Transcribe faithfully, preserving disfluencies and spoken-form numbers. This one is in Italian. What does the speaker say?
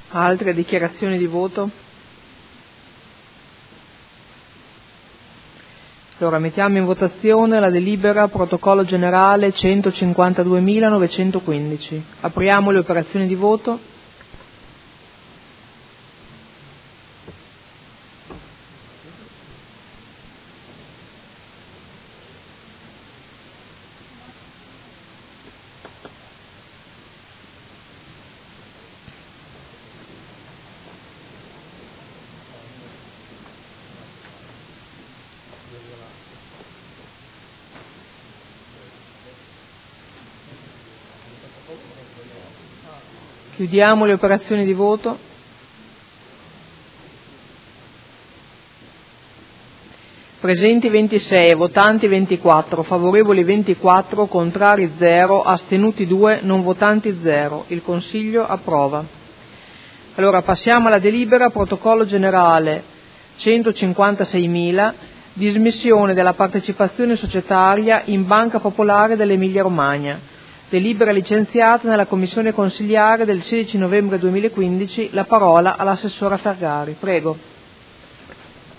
Altre dichiarazioni di voto? Allora mettiamo in votazione la delibera protocollo generale centocinquantaduemilanovecentoquindici. Apriamo le operazioni di voto. Chiudiamo le operazioni di voto. Presenti ventisei, votanti ventiquattro, favorevoli ventiquattro, contrari zero, astenuti due, non votanti zero. Il Consiglio approva. Allora passiamo alla delibera protocollo generale centocinquantaseimila, dismissione della partecipazione societaria in Banca Popolare dell'Emilia Romagna. Delibera licenziata nella Commissione Consiliare del sedici novembre duemilaquindici. La parola all'assessora Fergari. Prego.